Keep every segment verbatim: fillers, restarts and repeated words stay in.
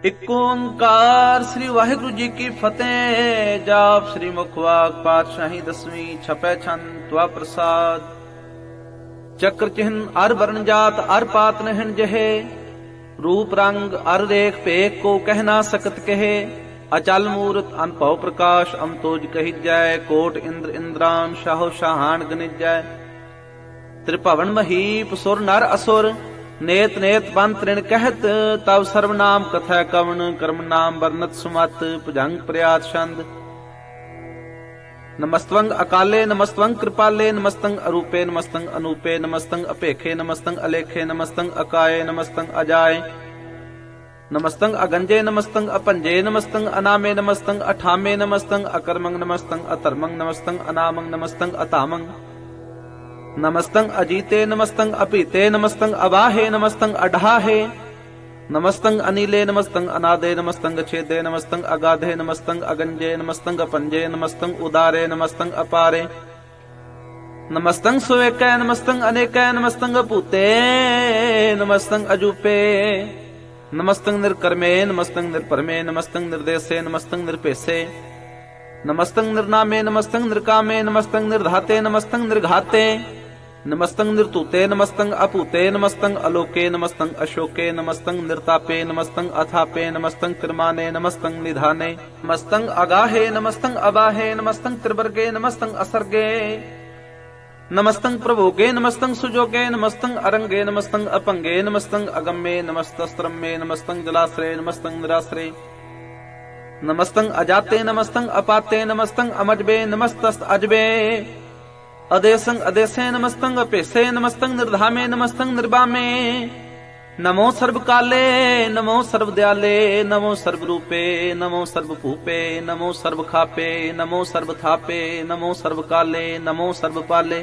ਇਕ ਓੰਕਾਰ ਸ੍ਰੀ ਵਾਹਿਗੁਰੂ ਜੀ ਕੀ ਫਤਿਹ। ਜਾਪ ਸ੍ਰੀ ਮੁਖਵਾਕ ਪਾਤਸ਼ਾਹੀ ਦਸਵੀਂ ਛਪੈ ਛੰਦ ਤਵਾ ਪ੍ਰਸਾਦ। ਚੱਕਰ ਚਿਹਨ ਅਰ ਵਰਨ ਜਾਤ ਅਰ ਪਾਤ ਨਹਿਣ ਜਹੇ, ਰੂਪ ਰੰਗ ਅਰ ਰੇਖ ਭੇਖ ਕੋ ਕਹਿ ਨਾ ਸਕਤ ਕਹੇ। ਅਚਲ ਮੂਰਤ ਅਨਭਉ ਪ੍ਰਕਾਸ਼ ਅਮਤੋਜ ਕਹੀਜੈ, ਕੋਟ ਇੰਦਰ ਇੰਦਰਾਨ ਸ਼ਾਹੋ ਸ਼ਾਹਾਨ ਗਨਿਜੈ। ਤ੍ਰਿਭਵਨ ਮਹੀਪ ਸੁਰ ਨਰ ਅਸੁਰ, ਨੇਤ ਨੇਤ ਪੰਥ ਰਿਣ ਕਹਿਤ। ਤਵ ਸਰਵ ਨਾਮ ਕਥੈ ਕਵਨ, ਕਰਮ ਨਾਮ ਵਰਨਤ ਸੁਮਤ। ਭੁਜੰਗ ਪ੍ਰਿਆਤ ਛੰਦ। ਨਮਸਤਵੰਗ ਅਕਾਲੇ ਨਮਸਤਵੰਗ ਕਿਰਪਾਲੇ, ਨਮਸਤੰਗ ਅਰੂਪੇ ਨਮਸਤੰਗ ਅਨੂਪੇ, ਨਮਸਤੰਗ ਅਪੇਖੇ ਨਮਸਤੰਗ ਅਲੇਖੇ, ਨਮਸਤੰਗ ਅਕਾਏ ਨਮਸਤੰਗ ਅਜਾਏ, ਨਮਸਤੰਗ ਅਗੰਜੇ ਨਮਸਤੰਗ ਅਪੰਜੇ, ਨਮਸਤੰਗ ਅਨਾਮੇ ਨਮਸਤੰਗ ਅਠਾਮੇ, ਨਮਸਤੰਗ ਅਕਰਮੰਗ ਨਮਸਤੰਗ ਅਧਰਮੰਗ, ਨਮਸਤੰਗ ਅਨਾਮੰਗ ਨਮਸਤੰਗ ਅਤਾਮੰਗ, ਨਮਸਤੰਗ ਅਜੀਤੇ ਨਮਸਤੰਗ ਅਪੀਤੇ, ਨਮਸਤੰਗ ਅਬਾਹੇ ਨਮਸਤੰਗ ਅਢਾਹੇ, ਨਮਸਤੰਗ ਅਨੀਲੇ ਨਮਸਤੰਗ ਅਨਾਦੇ, ਨਮਸਤੰਗ ਛੇਦੇ ਨਮਸਤੰਗ ਅਗਾਧੇ, ਨਮਸਤੰਗ ਅਗੰਜੇ ਨਮਸਤੰਗ ਅਪੰਜੇ, ਨਮਸਤੰਗ ਉਦਾਰੇ ਨਮਸਤੰਗ ਅਪਾਰੇ, ਨਮਸਤੰਗ ਸੁਵੇਕੈ ਨਮਸਤੰਗ ਅਨੇਕੈ, ਨਮਸਤੰਗ ਭੂਤੇ ਨਮਸਤੰਗ ਅਜੂਪੇ, ਨਮਸਤੰਗ ਨਿਰਕਰਮੇ ਨਮਸਤੰਗ ਨਿਰਪਰਮੇ, ਨਮਸਤੰਗ ਨਿਰਦੇਸੇ ਨਮਸਤੰਗ ਨਿਰਪੇਸੇ, ਨਮਸਤੰਗ ਨਿਰਨਾਮੇ ਨਮਸਤੰਗ ਨਿਰਕਾਮੇ, ਨਮਸਤੰਗ ਨਿਰਧਾਤੇ ਨਮਸਤੰਗ ਨਿਰਘਾਤੇ, ਨਮਸਤੰਗ ਨਿਰਤੂਤੇ ਨਮਸਤੰਗ ਅਭੂਤੇ, ਨਮਸਤੰਗ ਅਲੋਕੇ ਨਮਸਤੰਗ ਅਸ਼ੋਕੇ, ਨਮਸਤੰਗ ਨਿਰਤਾਪੇ ਨਮਸਤੰਗ ਅਥਾਪੇ, ਨਮਸਤੰਗ ਤਿਰਮਾਨੇ ਨਮਸਤੰਗ ਨਿਧਾਨੇ, ਨਮਸਤੰਗ ਅਗਾਹੇ ਨਮਸਤੰਗ ਅਬਾਹੇ, ਨਮਸਤੰਗ ਤਿਰਵਰਗੇ ਨਮਸਤੰਗ ਅਸਰਗੇ, ਨਮਸਤੰਗ ਪ੍ਰਭੋਗੇ ਨਮਸਤੰਗ ਸੁਜੋਗੇ, ਨਮਸਤੰਗ ਅਰੰਗੇ ਨਮਸਤੰਗ ਅਪੰਗੇ, ਨਮਸਤੰਗ ਅਗੰਮੇ ਨਮਸਤਸਤ੍ਰਮੇ, ਨਮਸਤੰਗ ਜਲਾਸਰੇ ਨਮਸਤੰਗ ਨਿਰਾਸਰੇ, ਨਮਸਤੰਗ ਅਜਾਤੇ ਨਮਸਤੰਗ ਅਪਾਤੇ, ਨਮਸਤੰਗ ਅਮਜਬੇ ਨਮਸਤਸਤ ਅਜਬੇ, ਅਦੇਸੰਗ ਅਦੇਸੇ ਨਮਸਤੰਗ ਅਪੇਸੇ, ਨਮਸਤੰਗ ਨਿਰਧਾਮੇ ਨਮਸਤੰਗ ਨਿਰਬਾਮੇ, ਨਮੋ ਸਰਬ ਕਾਲੇ ਨਮੋ ਸਰਬ ਦਿਆਲੇ, ਨਮੋ ਸਰਬ ਰੂਪੇ ਨਮੋ ਸਰਬ ਭੂਪੇ, ਨਮੋ ਸਰਬ ਖਾਪੇ ਨਮੋ ਸਰਬ ਥਾਪੇ, ਨਮੋ ਸਰਬ ਕਾਲੇ ਨਮੋ ਸਰਬ ਪਾਲੇ,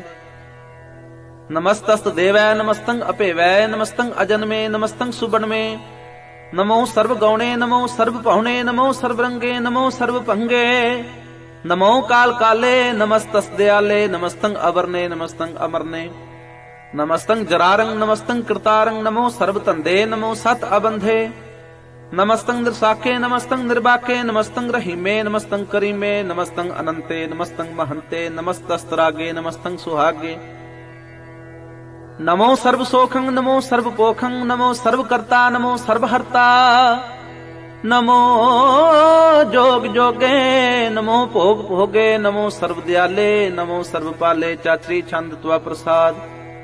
ਨਮਸਤਸਤ ਦੇਵੈ ਨਮਸਤੰਗ ਅਪੇਵੈ, ਨਮਸਤੰਗ ਅਜਨਮੇ ਨਮਸਤੰਗ ਸੁਬਨਮੇ, ਨਮੋ ਸਰਬ ਗੌਣੇ ਨਮੋ ਸਰਬ ਭਉਣੇ, ਨਮੋ ਸਰਬ ਰੰਗੇ ਨਮੋ ਸਰਬ ਭੰਗੇ, ਨਮੋ ਕਾਲ ਕਾਲੇ ਨਮਸਤਸ ਦਿਆਲੇ, ਨਮਸਤੰਗ ਅਵਰਨੇ ਨਮਸਤੰਗ ਅਮਰਨੇ, ਨਮਸਤੰਗ ਜਰਾਰੰਗ ਨਮਸਤੰਗ ਕਰਤਾਰੰਗ, ਨਮੋ ਸਰਬ ਧੰਦੇ ਨਮੋ ਸਤ ਅਬੰਧੇ, ਨਮਸਤੰਗ ਨਿਰਸਾਖੇ ਨਮਸਤੰਗ ਨਿਰਬਾਖੇ, ਨਮਸਤੰਗ ਰਹੀਮੇ ਨਮਸਤੰਗ ਕਰੀਮੇ, ਨਮਸਤੰਗ ਅਨੰਤੇ ਨਮਸਤੰਗ ਮਹੰਤੇ, ਨਮਸਤਸਤਰਾਗੇ ਨਮਸਤੰਗ ਸੁਹਾਗੇ, ਨਮੋ ਸਰਬ ਸੋਖੰ ਨਮੋ ਸਰਬ ਪੋਖੰ, ਨਮੋ ਸਰਬ ਕਰਤਾ ਨਮੋ ਸਰਬ ਹਰਤਾ, ਨਮੋ ਜੋਗ ਜੋਗੇ ਨਮੋ ਭੋਗ ਭੋਗੇ, ਨਮੋ ਸਰਬ ਦਿਆਲੇ ਨਮੋ ਸਰਬ ਪਾਲੇ। ਚਾਤਰੀ ਛੰਦ ਤਵਾ ਪ੍ਰਸਾਦ।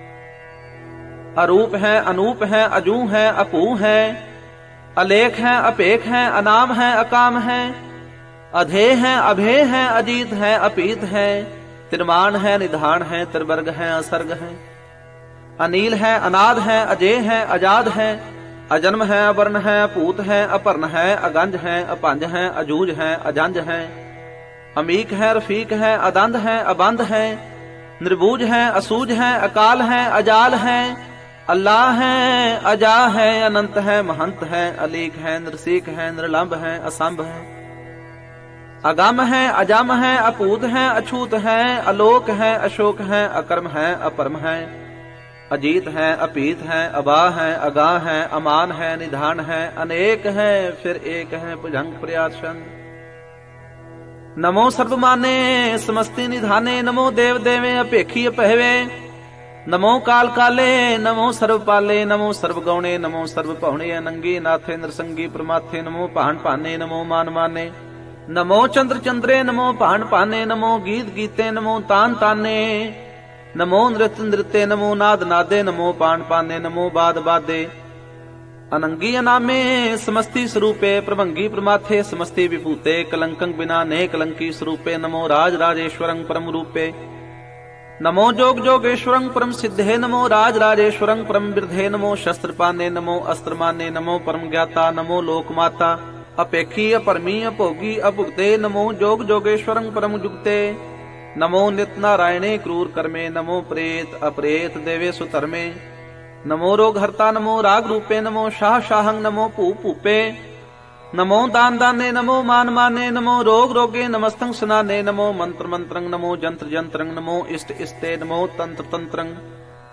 ਅਰੂਪ ਹੈ ਅਨੂਪ ਹੈ ਅਜੂ ਹੈ ਅਭੂ ਹੈ, ਅਲੇਖ ਹੈ ਅਪੇਖ ਹੈ ਅਨਾਮ ਹੈ ਅਕਾਮ ਹੈ, ਅਧੇ ਹੈ ਅਭੇ ਹੈ ਅਜੀਤ ਹੈ ਅਪੀਤ ਹੈ, ਤਿਰਮਾਨ ਹੈ ਨਿਧਾਨ ਹੈ ਤਿਰਵਰਗ ਹੈ ਅਸਰਗ ਹੈ, ਅਨੀਲ ਹੈ ਅਨਾਦ ਹੈ ਅਜੇ ਹੈ ਅਜਾਦ ਹੈ, ਅਜਨਮ ਹੈ ਅਵਰਨ ਹੈ ਅਭੂਤ ਹੈ ਅਪਰਨ ਹੈ, ਅਗੰਜ ਹੈ ਅਪੰਜ ਹੈ ਅਜੂਜ ਹੈ ਅਜੰਜ ਹੈ, ਅਮੀਕ ਹੈ ਰਫੀਕ ਹੈ ਅਦੰਦ ਹੈ ਅਬੰਧ ਹੈ, ਨਿਰਬੂਜ ਹੈ ਅਸੂਜ ਹੈ ਅਕਾਲ ਹੈ ਅਜਾਲ ਹੈ, ਅੱਲਾਹ ਹੈ ਅਜਾ ਹੈ ਅਨੰਤ ਹੈ ਮਹੰਤ ਹੈ, ਅਲੀਕ ਹੈ ਨਿਰਸੀਕ ਹੈ ਨਿਰਲੰਭ ਹੈ ਅਸੰਭ ਹੈ, ਅਗਮ ਹੈ ਅਜਮ ਹੈ ਅਭੂਤ ਹੈ ਅਛੂਤ ਹੈ, ਅਲੋਕ ਹੈ ਅਸ਼ੋਕ ਹੈ ਅਕਰਮ ਹੈ ਅਪਰਮ ਹੈ, ਅਜੀਤ ਹੈ ਅਪੀਤ ਹੈ ਅਬਾਹ ਹੈ ਅਗਾਹ ਹੈ, ਅਮਾਨ ਹੈ ਨਿਧਾਨ ਹੈ, ਅਨੇਕ ਹੈ ਫਿਰ ਏਕ ਹੈ। ਭੁਜੰਗ ਪ੍ਰਿਆਤ ਛੰਦ। ਨਮੋ ਸਰਬ ਮਾਨੇ ਸਮਸਤੀ ਨਿਧਾਨੇ, ਨਮੋ ਦੇਵ ਦੇਵੇ ਅਪੇਖੀ ਅਪਹਿਵੇ, ਨਮੋ ਕਾਲ ਕਾਲੇ ਨਮੋ ਸਰਬ ਪਾਲੇ, ਨਮੋ ਸਰਬ ਗੌਣੇ ਨਮੋ ਸਰਬ ਭਉਣੇ, ਅਨੰਗੀ ਨਾਥੇ ਨਰਸੰਗੀ ਪ੍ਰਮਾਥੇ, ਨਮੋ ਭਾਣ ਭਾਨੇ ਨਮੋ ਮਾਨ ਮਾਨੇ, ਨਮੋ ਚੰਦਰ ਚੰਦਰੇ ਨਮੋ ਭਾਣ ਭਾਨੇ, ਨਮੋ ਗੀਤ ਗੀਤੇ ਨਮੋ ਤਾਨ ਤਾਨੇ, ਨਮੋ ਨ੍ਰਿਤ ਨ੍ਰਿਤੇ ਨਮੋ ਨਾਦ ਨਾਦੇ, ਨਮੋ ਪਾਣ ਪਾਨੇ ਨਮੋ ਬਾਦ ਬਾਦੇ, ਅਨੰਗੀ ਅਨਾਮੇ ਸਮਸਤੀ ਸਰੂਪੇ, ਪ੍ਰਭੰਗੀ ਪ੍ਰਮਾਥੇ ਸਮਸਤੀ ਵਿਭੂਤੇ, ਕਲੰਕੰ ਬਿਨਾ ਨੇ ਕਲੰਕੀ ਸਰੂਪੇ, ਨਮੋ ਰਾਜ ਰਾਜੇਸ਼ਵਰੰ ਪਰਮ ਰੂਪੇ, ਨਮੋ ਜੋਗ ਜੋਗੇਸ਼ਵਰੰ ਪਰਮ ਸਿੱਧੇ, ਨਮੋ ਰਾਜ ਰਾਜੇਸ਼ਵਰੰ ਪਰਮ ਬਿਰਧੇ, ਨਮੋ ਸ਼ਸਤਰ ਪਾਨੇ ਨਮੋ ਅਸਤਰ ਮਾਨੇ, ਨਮੋ ਪਰਮ ਗਿਆਤਾ ਨਮੋ ਲੋਕ ਮਾਤਾ, ਅਪੇਖੀ ਅਪਰਮੀ ਅਭੋਗੀ ਅਭੁਗਤੇ, ਨਮੋ ਜੋਗ ਜੋਗੇਸ਼ਵਰੰ ਪਰਮ ਜੁਗਤੇ, ਨਮੋ ਨਿਤ ਨਾਰਾਇਣੇ ਕਰੂਰ ਕਰਮੇ, ਨਮੋ ਪ੍ਰੇਤ ਅਪ੍ਰੇਤ ਦੇਵੇ ਸੁਧਰਮੇ, ਨਮੋ ਰੋਗ ਹਰਤਾ ਨਮੋ ਰਾਗ ਰੂਪੇ, ਨਮੋ ਸ਼ਾਹ ਸ਼ਾਹੰ ਨਮੋ ਭੂ ਭੂਪੇ, ਨਮੋ ਦਾਨ ਦਾਨੇ ਨਮੋ ਮਾਨ ਮਾਨੇ, ਨਮੋ ਰੋਗ ਰੋਗੇ ਨਮਸਤੰ ਸਨਾਨੇ, ਨਮੋ ਮੰਤਰ ਮੰਤਰੰ ਨਮੋ ਜੰਤਰ ਜੰਤਰੰ, ਨਮੋ ਇਸ਼ਟ ਇਸ਼ਟੇ ਨਮੋ ਤੰਤਰ ਤੰਤਰੰ,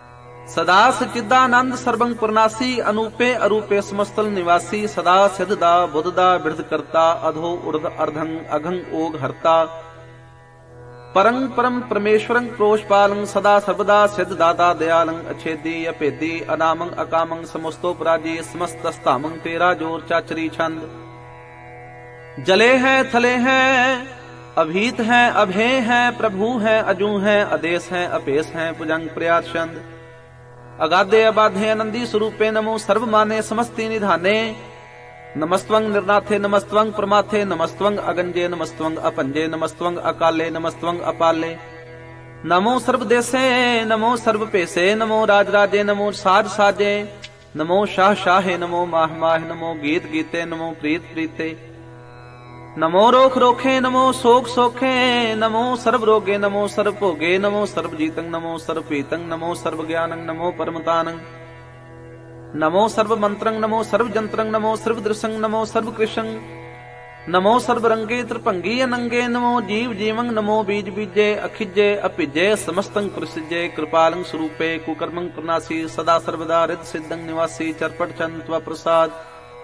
सदा सचिदानंद सर्वं पुरनासी अनूपे अरूपे समस्तल निवासी सदा सिद्धदा बुद्धदा बिरध करता अधो उर्ध अर्धं अघं ओग हरता परं परम परमेश्वरं प्रोषपालं सदा सर्वदा सिद्ध दाता दयालं अछेदी अपेदी अनामं अकामं समस्तोपराजी समस्तस्तामं तेरा जोर चाचरी छंद जले हैं थले हैं अभीत हैं अभेय हैं प्रभु हैं अजू हैं अदेश हैं अपेश हैं पुजंग प्रयात छंद अगाधे अबाधे आनंदी स्वरूपे नमो सर्व माने समस्ति निधाने नमस्त्वं निर्नाथे नमस्त्वं प्रमाथे नमस्त्वं अगंजे नमस्त्वं अपंजे नमस्त्वं अकाले नमस्त्वं अपाले नमो सर्वदेशे नमो सर्वपेशे नमो राजराजे नमो साज साजे नमो शाह शाहे नमो माह माह नमो गीत गीते नमो प्रीत प्रीते नमो रोख रोखे नमो शोक सोखे नमो सर्व रोगे नमो सर्व भोगे नमो सर्व जीतं नमो सर्व पीतं नमो सर्व ज्ञानं नमो परमतानं नमो सर्व मंत्रं नमो सर्व जंत्रं नमो सर्व दृशं नमो सर्व कृशं नमो सर्व रंगे त्रिभंगी अनंगे नमो जीव जीवं नमो बीज बीजे अखिजे अपिजे समस्तं प्रसिजे कृपालं स्वरूपे कुकर्मं प्रनासी सदा सर्वदा रिद सिद्धं निवासी चरपट चंद प्रसाद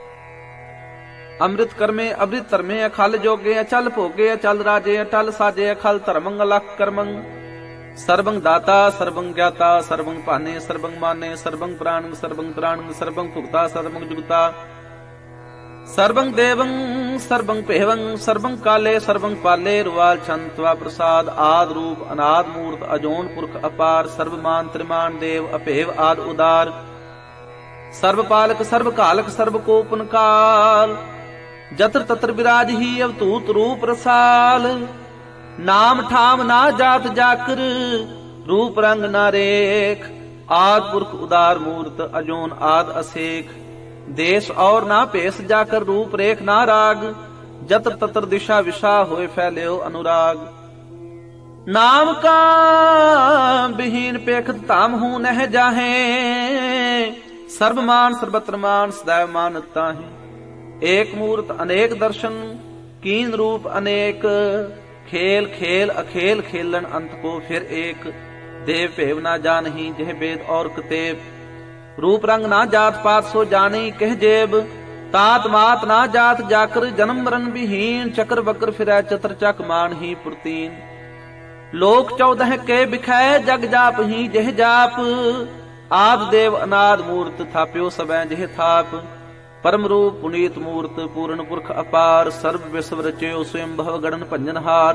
अमृत कर्मे अमृत धर्मे अखल जोगे अचल भोगे अचल राजे अटल साजे अखल धर्मं अलख कर्मं सर्वं दाता सर्वं ज्ञाता सर्वं पाने सर्वं माने सर्वं प्राणं सर्वं त्राणं सर्वं भुक्ता सर्वं जुगता सर्वं देवं सर्वं पेवं सर्वं काले सर्वं पाले रुवाल छंत्वा प्रसाद आद रूप अनाद मूर्त अजोन पुरख अपार सर्वमान त्रिमान देव अपेव आद उदार सर्वपालक सर्वकालक सर्वकोपन काल जत्र तत्र विराज ही अवतूत रूप रसाल नाम ठाम ना जात जाकर रूप रंग ना रेख आद पुरख उदार मूर्त अजोन आद असेख देश और ना पेश जाकर रूप रेख ना राग जत्र तत्र दिशा विशा होए फैल्यो अनुराग नाम का विहीन पेखत ताम हूं नह जाहे सर्वमान सर्वत्र मान सदैव मानता है एक मूर्त अनेक दर्शन कीन रूप अनेक खेल खेल अखेल खेलन अंत को फिर एक देव पेव ना जानही जह वेद और कतेब रूप रंग ना जात पात सो जानी कह जेब तात मात ना जात जाकर जन्म मरण विहीन चक्र बकर फिरै चतर चक मान ही पुरतीन लोक चौदह के बिखै जग जाप ही जह जाप आद देव अनाद मूर्त थाप्यो सबै जह थाप परम रूप पुनीत मूर्त पूर्ण पुरख अपार सर्व विश्व रचयो स्वयं भव गणन भंजनहार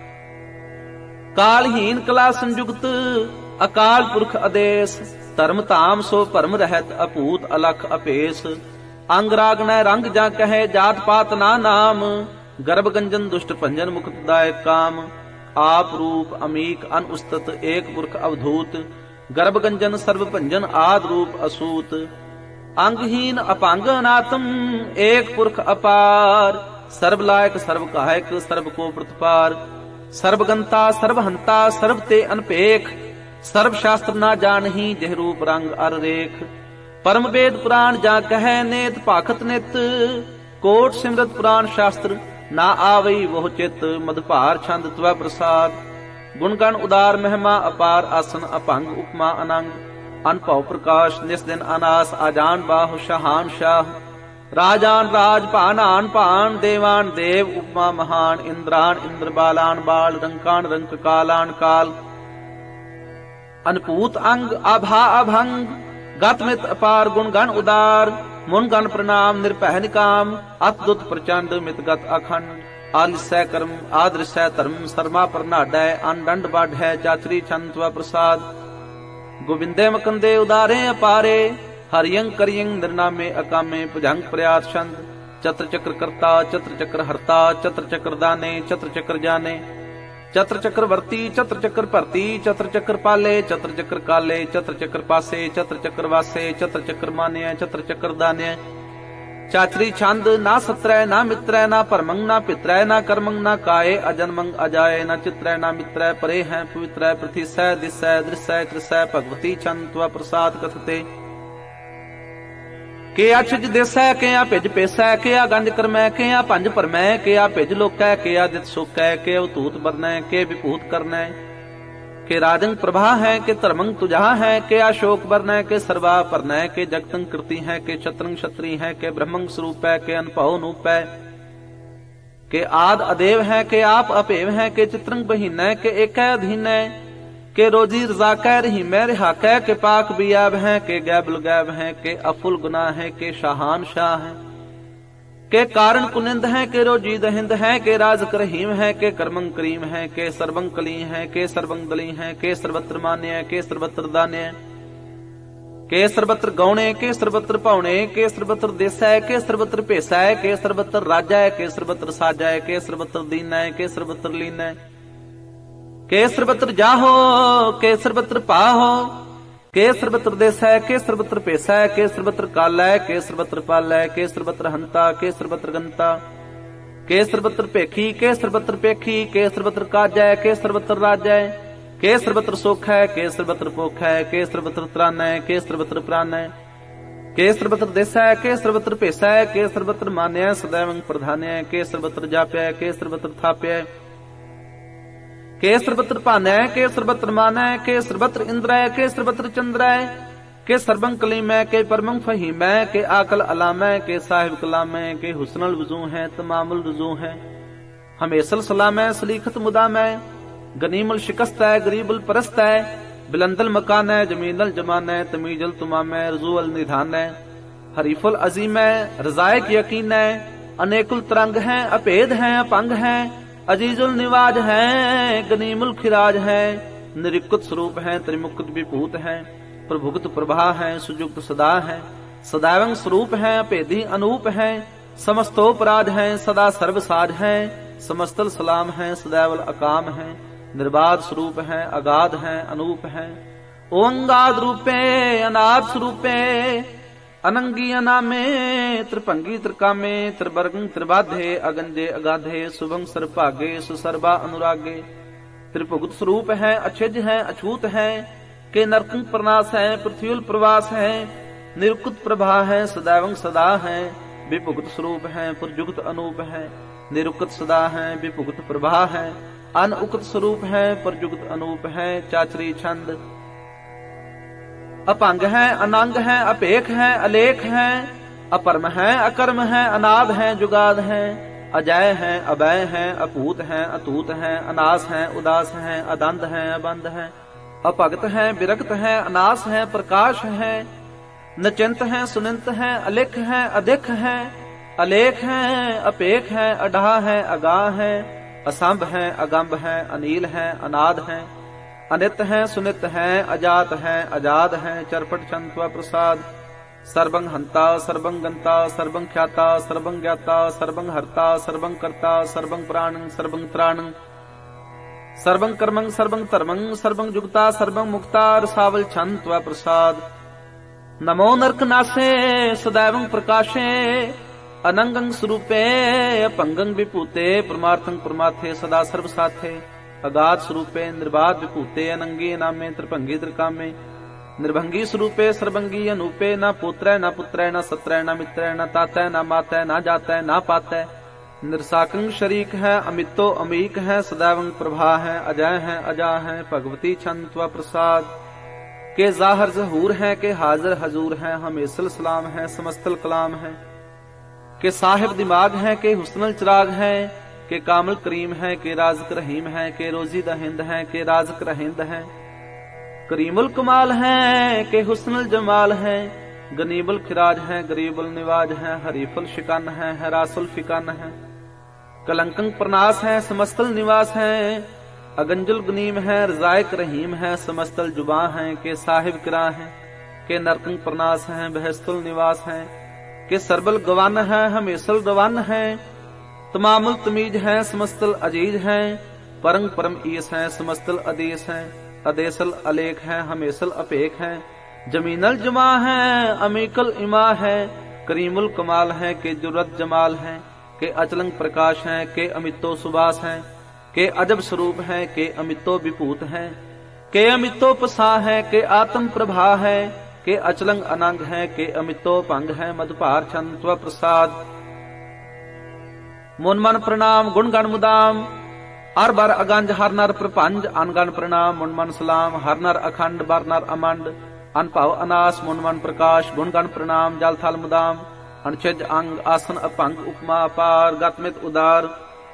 कालहीन कला संयुक्त अकाल पुरख आदेश धर्म धाम सो भरम रहत अपूत अलख अपेस अंग राग न रंग जा कहे जात पात ना नाम गर्भ गंजन दुष्ट भंजन मुक्तदायक काम आप रूप अमीक अन उस्तत एक पुरख अवधूत गर्भ गंजन सर्व भंजन आद रूप असूत अंगहीन अपांग अनात्म एक पुरख अपार सर्व लायक सर्व कायक सर्व को प्रतिपार सर्वगंता सर्वहंता सर्व ते अनपेख सर्व शास्त्र ना जानही जह रूप रंग अर रेख परम वेद पुराण जा कह नेत पाखत नित कोट सिमरत पुराण शास्त्र ना आवई वह चित मधभार छंद त्व प्रसाद गुणगण उदार महिमा अपार आसन अपंग उपमा अनंग अनभव प्रकाश निस दिन अनास आजान बाहु शहान शाह राजान राज भानान भान देवान देव उपमा महान इंद्रान इंद्र बालान बाल रंकान रंक कालान काल अनपूत अंग आभा अभंग गतमित अपार गुणगण उदार मुनगण प्रणाम निर्भय निकाम अतदुत प्रचंड मितगत अखंड आलिसै कर्म आदृसै धर्म शर्मा प्रनाडै अनदंड बाढ़ चाचरी छंद व प्रसाद गोविंदे मकंदे उदारे अपारे हरियं करियं निर्नामे अकामे भुजंग प्रयात छंद चत्र चक्र कर्ता चत्र चक्र हरता चत्र चक्र दाने चत्र चक्र जाने चत्र चक्र वर्ती चत्र चक्र भरती चत्र चक्र पाले चत्र चक्र काले चत्र चक्र पासे चत्र चक्र वासे चत्र चक्र मान्य चत्र चक्र दान्य चाचरी छंद ना सत्रय ना मित्रय ना परमंग ना पित्रय ना कर्मंग ना काये अजन्मंग अजाय ना चित्रय ना मित्रय परे हैं पवित्रय प्रतिशय दिशय दृश्य कृषय भगवती छंद व प्रसाद कथते के अछज देसै के आ भिज पेसै के आ गंज करमै के आ पंज भरमै के आ भिज लोकै के आ दित सुकै के अवतूत बरनै के विभूत करनै के राजंग प्रभा है, के धर्मंग तुझा है, के अशोक वर्ण है, के सर्वा पर्ण है, के जगतंग कृति है, के छत्रंग क्षत्रि है, के ब्रह्मंग स्वरूप है, के अनभव नूप है, के आद अदेव है, के आप अपेव है, के चित्रंग बहीन है, के एक अधीन है, के रोजी रजा कह रही मैं रिहा कह, के पाक बियाब है, के गैबल गैब है, के अफुल गुना है, के शाहान शाह है, के कारण कुनिंद है, के रोजी दहिंद है, के राज करहीम है, के कर्मंग करीम है, के सर्वंग कली है, के सर्वंग दली है, के सर्वत्र मान्य, के सर्वत्र दान्य, के सर्वत्र गौणे, के सर्वत्र पौणे, के सर्वत्र देसै, के सर्वत्र पेसै, के सर्वत्र राजै, के सर्वत्र साजै, के सर्वत्र दीनै, के सर्वत्र लीनै, के सर्वत्र जाहो, के सर्वत्र पाहो, के सर्वत्र देसै, के सर्वत्र पेसै, के सर्वत्र कालै, के सर्वत्र पालै, के सर्वत्र हंता, के सर्वत्र गंता, के सर्वत्र पेखी, के सर्वत्र पेखी, के सर्वत्र काजै, के सर्वत्र राजै, के सर्वत्र सुख है, के सर्वत्र पोख है, के सर्वत्र त्राण है, के सर्वत्र प्राण है, के सर्वत्र देसै, के सर्वत्र पेसै, के सर्वत्र मान्य सदैव प्रधान्य, के सर्वत्र जाप्य, के सर्वत्र थाप्य, के सर्वत्र पानै, के सर्वत्र मानै, के सर्वत्र इंद्रै, के सर्वत्र चंद्रै, के सर्वं कलीमै, के परमं फहीमै, के आकल अलामै, के साहिब कलामै, के हुस्नल वजू है, तमामुल रजू है, हमेशल सलामै, सलीखत मुदामै, गनीमुल शिकस्त है, गरीबुल परस्त है, बिलंदल मकान है, जमीनल जमान है, तमीजल तुमाम है, रजूअल निधान है, हरीफुल अजीम है, रजायक यकीन है, अनेकुल तरंग है, अपेद है, अपंग है, अजीजुल निवाज है, गनीमुल खिराज है, निरिकुत स्वरूप है, त्रिमुकुट विभूत है, प्रभुगत प्रभा है, सुजुक्त सदा है, सदैवं स्वरूप है, अपेदी अनूप है, समस्तोपराज है, सदा सर्वसाज है, समस्तल सलाम है, सदैवल अकाम है, निर्बाध स्वरूप है, अगाध है, अनूप है, ओंगाद रूपे अनाद स्वरूपे, अनंगी अनामे, त्रिभंगी त्रिकामे, त्रिवर्गं त्रिबाधे, अगंजे अगाधे, शुभं सर्वभागे, सुसर्वा अनुरागे, त्रिभुगत स्वरूप है, अछिज है, अछूत है, के नरकंग प्रनाश है, पृथ्वील प्रवास है, निरुक्त प्रभा है, सदैवं सदा है, विभुगत स्वरूप है, पुरजुगत अनूप है, निरुक्त सदा है, विभुगत प्रभा है, अनउक्त स्वरूप है, परजुगत अनूप है, चाचरी छंद, अपंग है, अनंग है, अपेख है, अलेख है, अपरम है, अकर्म है, अनाद है, जुगाद है, अजय है, अभय है, अपूत है, अतूत है, अनास है, उदास है, अदंत है, अबंध है, अपगत है, विरक्त है, अनास है, प्रकाश है, नचिंत है, सुनिंत है, अलिख है, अधिक है, अलेख है, अपेख है, अडाह है, अगाह है, असंभ है, अगंभ है, अनील है, अनाद है, अनित है, सुनित है, अजात है, अजाद है, चरपट छंत्व प्रसाद, सर्वं हंता, सर्वं गंता, सर्वं ख्याता, सर्वं ज्ञाता, सर्वं हर्ता, सर्वं कर्ता, सर्वं प्राणं, सर्वं त्राणं, सर्वं कर्मं, सर्वं धर्मं, सर्वं जुगता, सर्वं मुक्ता, रसावल छंत्व प्रसाद, नमो नरकनासे, सदैवं प्रकाशे, अनंगं स्वरूपे, अपंगं विभूते, परमार्थं परमार्थे, सदा सर्वसाथे, अगाध स्वरूपे, निर्बाध विभूते, अनंगी नामे, त्रिभंगी त्रिकामे, निर्भंगी स्वरूपे, सर्वंगी अनूपे, न पुत्र न पुत्र न सत्र न मित्र न तातै न मातै न जातै न पातै, निरसाकं शरीक है, अमितो अमीक है, सदैवं प्रभा है, अजय है, अजा है, भगवती छंत्व प्रसाद, के जाहर जहूर है, के हाजिर हजूर है, हमेशल सलाम है, समस्तल कलाम है, के साहिब दिमाग है, के हुस्नल चिराग है, के कामल करीम है, के राजक रहीम है, के रोजी दहिंद है, के राजक रहिंद है, करीमुल कमाल है, के हुस्नुल जमाल है, गनीबुल खिराज है, गरीबुल निवाज है, हरीफुल शिकन है, हरासुल फिकन है, कलंकं प्रनाश है, समस्तल निवास है, अगंजुल गनीम है, रजायक रहीम है, समस्तल जुबा है, के साहिब किरा है, के नरकंग प्रनाश है, बहस्तुल निवास है, के सरबल गवान है, हमेशल रवान है, तमामुल तमीज है, समस्तल अजीज है, परंग परम ईस है, समस्तल अदेश है, अदेसल अलेख है, हमेशल अपेख है, जमीनल जमा है, अमीकल इमा है, करीमुल कमाल है, के जुर्रत जमाल है, के अचलंग प्रकाश है, के अमितो सुबास है, के अजब स्वरूप है, के अमितो विभूत है, के अमितो पसा है, के आत्म प्रभा है, के अचलंग अनंग है, के अमितो पंग है, मधुपार छंत्व प्रसाद, मुन मन प्रणाम गुण गण मुदाम, अर बर अगंज हर नर प्रपंज अनगन प्रणाम मुन मन सलाम हर नर अखंड बर नर अमंड अनभव अनास मुन मन प्रकाश गुणगण प्रणाम जल थल मुदाम अनछिज अंग आसन अपंग उपमा अपार गतमित उदार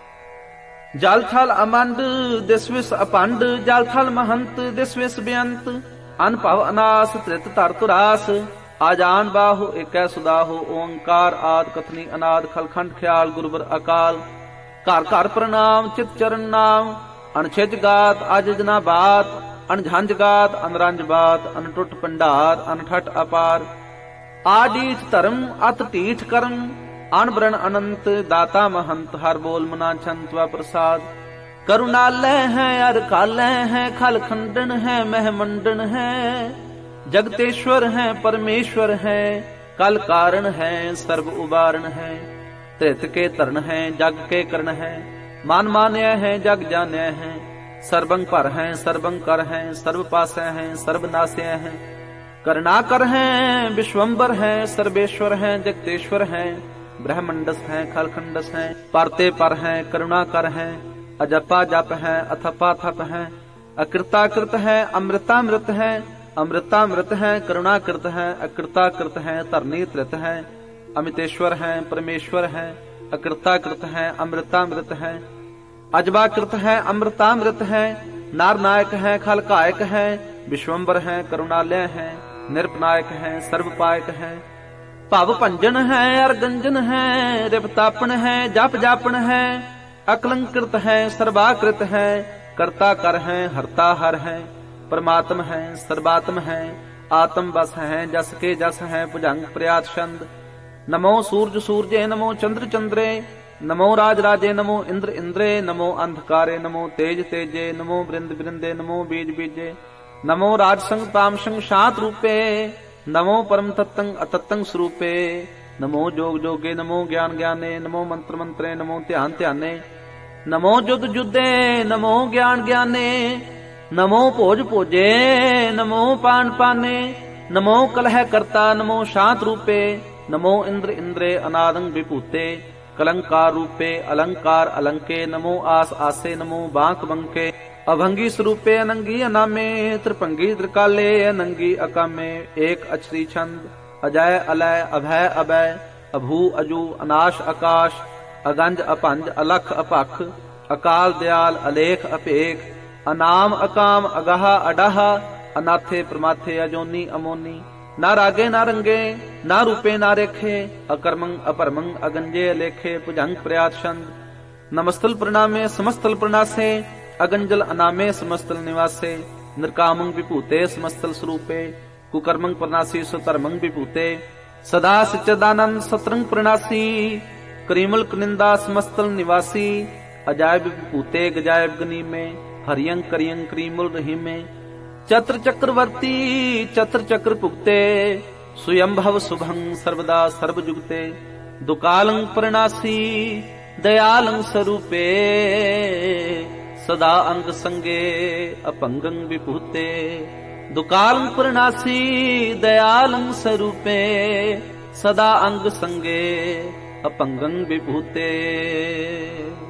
जल थल अमंड दिस विस अपंड जल थल महंत दिस विस बेअंत अनभव अनास त्रित तर तुरास आजान बाहु एकै सुदाहु ओंकार आद कथनी अनाद खलखंड ख्याल गुरबर अकाल घर घर प्रणाम चित चरण नाम अनछिज गात अज जना बात अनझंझ गात अनरंज बात अनटुट भंडार अनठट अपार आडीठ धर्म अत टीठ कर्म अनबरण अनंत दाता महंत हर बोल मना छंत व प्रसाद करुणालय है अर कालय है खल खंडन है महमंडन है जगतेश्वर है परमेश्वर है कल कारण है सर्व उबारण है त्रित के तरण है जग के करण है मान मान्य है जग जान्य है सर्वंग पर है सर्वंग कर है सर्व पासय है सर्वनाशय है करुणा कर है विश्वम्बर है सर्वेश्वर है जगतेश्वर है ब्रह्मंडस है खलखंडस है परते पर है करुणा कर है अजपा जप है अथपा थप है अकृताकृत है अमृतामृत है अमृतामृत है करुणाकृत है अकृताकृत है धरनी त्रित है अमितेश्वर है परमेश्वर है अकृताकृत है अमृतामृत है अजबाकृत है अमृतामृत है नारनायक है खलकायक है विश्वम्बर है करुणालय है निरपनायक है सर्वपायक है भव भंजन है अरगंजन है रिपतापन है जप जापन है अकलंकृत है सर्वाकृत है कर्ता कर है हरता हर है परमात्म है सर्वात्म है आत्म बस है जस के जस है भुजंग प्रयात छंद नमो सूरज सूरजे नमो चंद्र चंद्रे नमो राज राजे नमो इंद्र इंद्रे नमो अंधकारे नमो तेज तेजे नमो वृंद वृंदे नमो बीज बीजे नमो राजसंग तामसंग शांत रूपे नमो परम तत्तंग अतत्तंग स्वरूपे नमो जोग जोगे नमो ज्ञान ज्ञाने नमो मंत्र मंत्रे नमो ध्यान ध्याने नमो जुद जुदे नमो ज्ञान ज्ञाने नमो भोज भोजे नमो पान पाने नमो कलह करता नमो शांत रूपे नमो इंद्र इंद्रे अनादंग विभूते कलंकार रूपे अलंकार अलंके नमो आस आसे नमो बांक बंके अभंगी स्वरूपे अनंगी अनामे त्रिभंगी त्रिकाले अनंगी अकामे एक अक्षरी छंद अजय अलय अभय अभय अभू अजू अनाश आकाश अगंज अपंज अलख अपख अकाल दयाल अलेख अपेख अनाम अकाम अगाह अडाह अनाथे प्रमाथे अजोनी अमोनी ना रागे ना रंगे ना रूपे ना रेखे अकर्मंग अपरमंग अगंजे अलेखे भुजंग प्रयात छंद नमस्तल प्रणामे समस्तल प्रणासे अगंजल अनामे समस्तल निवासे निर्कामंग विभूते समस्तल स्वरूपे कुकर्मंग प्रणासी सुधर्मंग विभूते सदा सच्चिदानंद सतरंग प्रणासी करीमल कुनिंदा समस्तल निवासी अजायब विभूते गजायब गनी में हरियंग करियंग करीमुल रहीम में चत्र चक्रवर्ती चत्र चक्र पुगते स्वयंभव शुभं सर्वदा सर्वजुगते दुकालं प्रणासी दयालं स्वरूपे सदा अंग संगे अपंगं विभूते दुकालं प्रणासी दयालं स्वरूपे सदा अंग संगे अपंगं विभूते।